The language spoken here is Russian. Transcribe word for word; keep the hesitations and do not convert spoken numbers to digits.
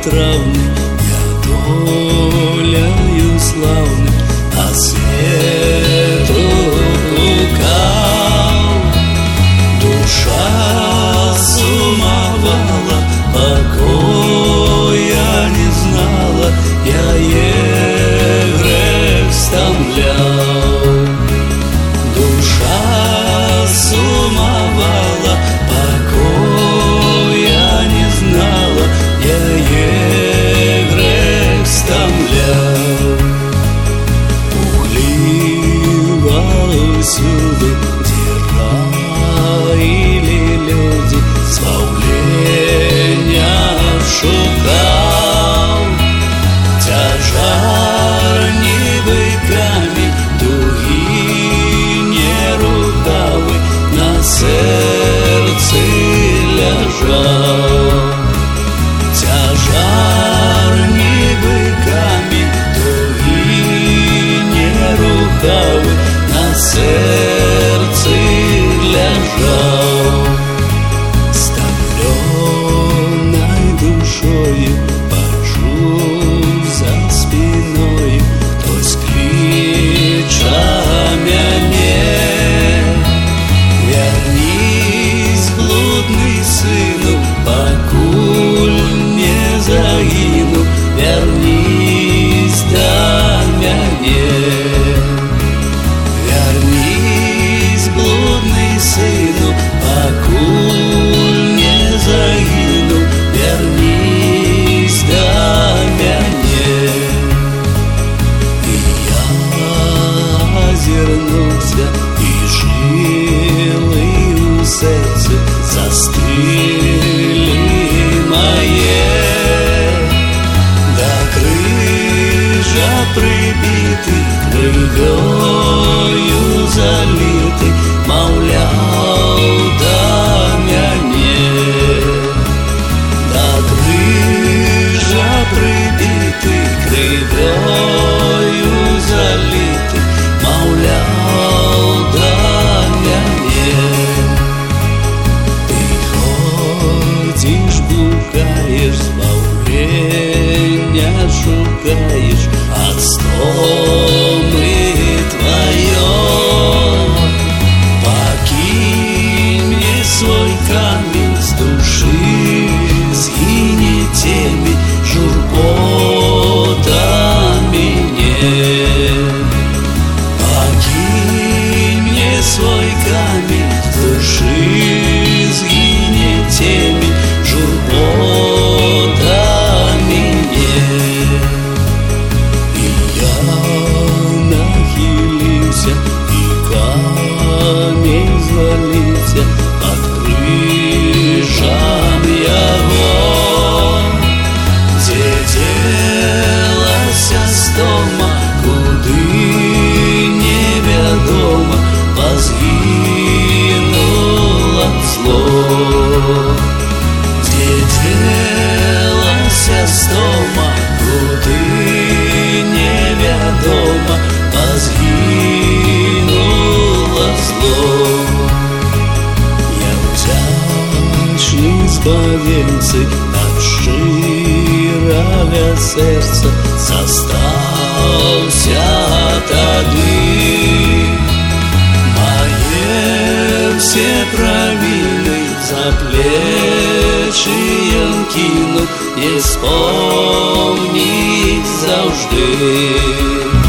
безотравний, я доляю славний, а свету лукав. Душа сумовала, покоя не знала, я ей грех стомлял. Душа сумовала, покоя не знала, я ей грех стомлял. Пугливо всюду, где раили люди, славления шукал. Тяжарні биками, дуги не рукави, на серці ляжав. Тяжарні биками, дуги не рукави, на серці ляжав. Стомленой душою почув за спиною, хтось клича мене. Вернись, блудний сину, покуль не загину, вернись до мене. Вернись, блудний сину, покуль не загину, вернись до мене. И я озернулся, и жилы у сердца застыли мои. До крыжа прибитый, крыгою залитый, мовляв до мене. До крыжа прибитый, крыгою залитый, мовляв до мене. Ты ходишь, блукаешь, избавления шукаешь от стомы твоё. Покинь мне свой камень, с души сгини теми журботами нет. Покинь мне свой камень, с души сгини теми журботами нет. И я нахилился, и камень звалился под крыжам его. Где делася стома, куды неведомо, позгинуло зло. Где делася стома, куды неведомо, позгинуло зло. Я вдячний збавенці от щирого серця зостався тады. Мои все провины за плечи кину, и вспомнить завжди.